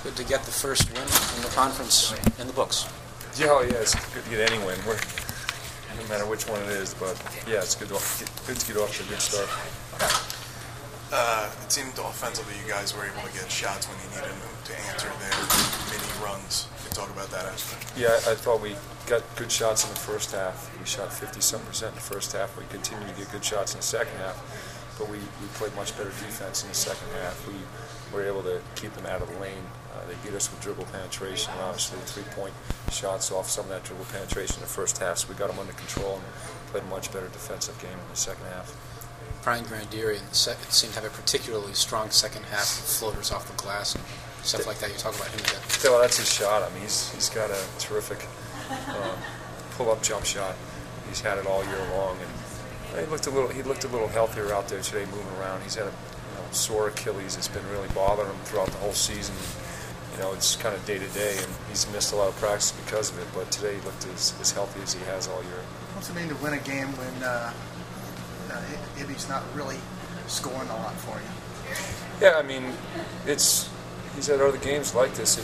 Good to get the first win in the conference in the books. Yeah, it's good to get any win, no matter which one it is. But yeah, it's good to get off to a good start. It seemed offensively you guys were able to get shots when you needed them to answer their mini runs. Can you talk about that aspect? Yeah, I thought we got good shots in the first half. We shot 50-some% in the first half. We continued to get good shots in the second half, but we played much better defense in the second half. We were able to keep them out of the lane. They beat us with dribble penetration, obviously 3-point shots off some of that dribble penetration in the first half, so we got them under control and played a much better defensive game in the second half. Brian Grandieri in the second seemed to have a particularly strong second half, floaters off the glass and stuff like that. You talk about him again. Yeah, well, that's his shot. I mean, he's got a terrific pull-up jump shot. He's had it all year long, and he looked a little healthier out there today, moving around. He's had a sore Achilles. It's been really bothering him throughout the whole season. It's kind of day to day, and he's missed a lot of practice because of it. But today he looked as healthy as he has all year. What's it mean to win a game when Ibby's not really scoring a lot for you? Yeah, I mean, he's had other games like this.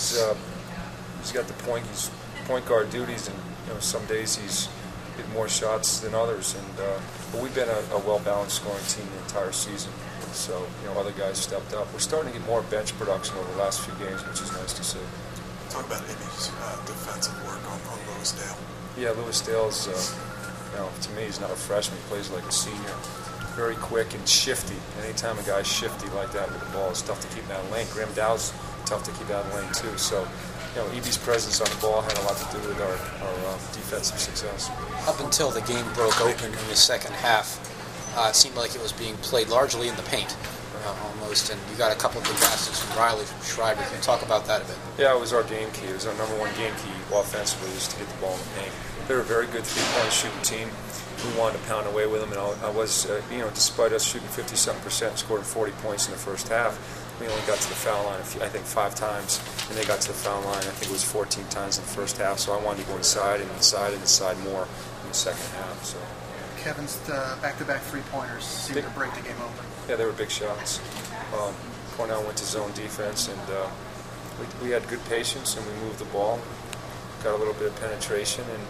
He's got the point guard duties, and some days he's hit more shots than others. But we've been a well-balanced scoring team the entire season. So other guys stepped up. We're starting to get more bench production over the last few games, which is nice to see. Talk about Ibby's defensive work on Lewis Dale. Yeah, Lewis Dale's, to me, he's not a freshman. He plays like a senior. Very quick and shifty. Anytime a guy's shifty like that with the ball, it's tough to keep him out of the lane. Graham Dow's tough to keep out of the lane too. So, Ibby's presence on the ball had a lot to do with our defensive success. Up until the game broke open in the second half, it seemed like it was being played largely in the paint, almost, and you got a couple of good baskets from Riley, from Schreiber. Can you talk about that a bit? Yeah, it was our game key. It was our number one game key offensively, was to get the ball in the paint. They were a very good three-point shooting team. We wanted to pound away with them, and I was, despite us shooting 57%, scored 40 points in the first half, we only got to the foul line, I think, 5 times, and they got to the foul line, I think it was 14 times in the first half, so I wanted to go inside and inside more in the second half. So. Kevin's back-to-back three-pointers seemed to break the game open. Yeah, they were big shots. Cornell went to zone defense, and we had good patience, and we moved the ball, got a little bit of penetration, and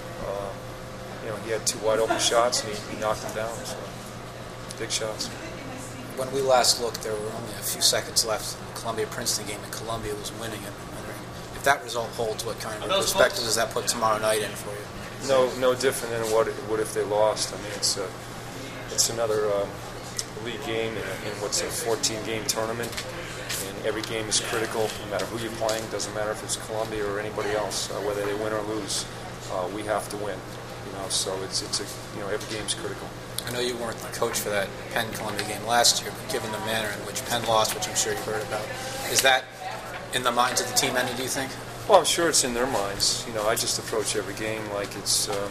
he had 2 wide-open shots, and he knocked them down. So big shots. When we last looked, there were only a few seconds left in the Columbia-Princeton game, and Columbia was winning it. I'm wondering if that result holds, what kind of perspective does that put tomorrow night in for you? No different than what it would if they lost. I mean, it's another league game in what's a 14-game tournament, and every game is critical. No matter who you're playing, doesn't matter if it's Columbia or anybody else, whether they win or lose, we have to win. So every game's critical. I know you weren't the coach for that Penn-Columbia game last year, but given the manner in which Penn lost, which I'm sure you've heard about, is that in the minds of the team any, do you think? Well, I'm sure it's in their minds. I just approach every game like it's a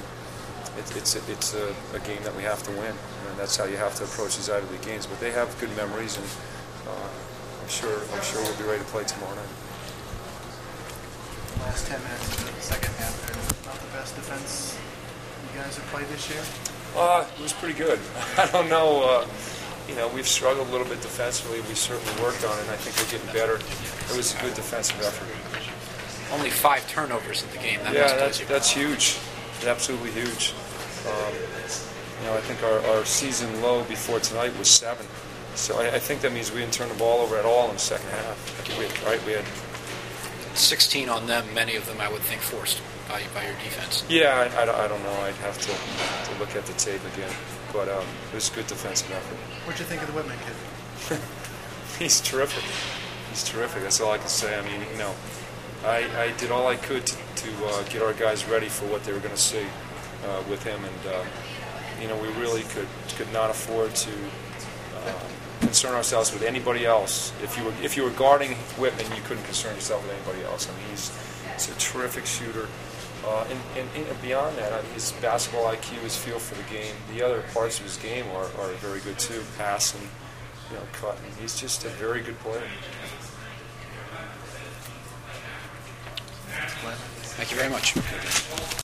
game that we have to win, and that's how you have to approach these Ivy League games. But they have good memories, and I'm sure we'll be ready to play tomorrow night. The last 10 minutes of the second half, not the best defense you guys have played this year? It was pretty good. I don't know. We've struggled a little bit defensively. We certainly worked on it, and I think we're getting better. It was a good defensive effort. Only 5 turnovers in the game. That's huge. Absolutely huge. I think our season low before tonight was 7. So I think that means we didn't turn the ball over at all in the second half. We had 16 on them, many of them I would think forced by your defense. Yeah, I don't know. I'd have to look at the tape again. But it was a good defensive effort. What'd you think of the Whitman kid? He's terrific. That's all I can say. I mean, I did all I could to get our guys ready for what they were going to see with him, and we really could not afford to concern ourselves with anybody else. If you were guarding Whitman, you couldn't concern yourself with anybody else. I mean, he's a terrific shooter, and beyond that, his basketball IQ, his feel for the game, the other parts of his game are very good too. Passing, cutting. He's just a very good player. Thank you very much.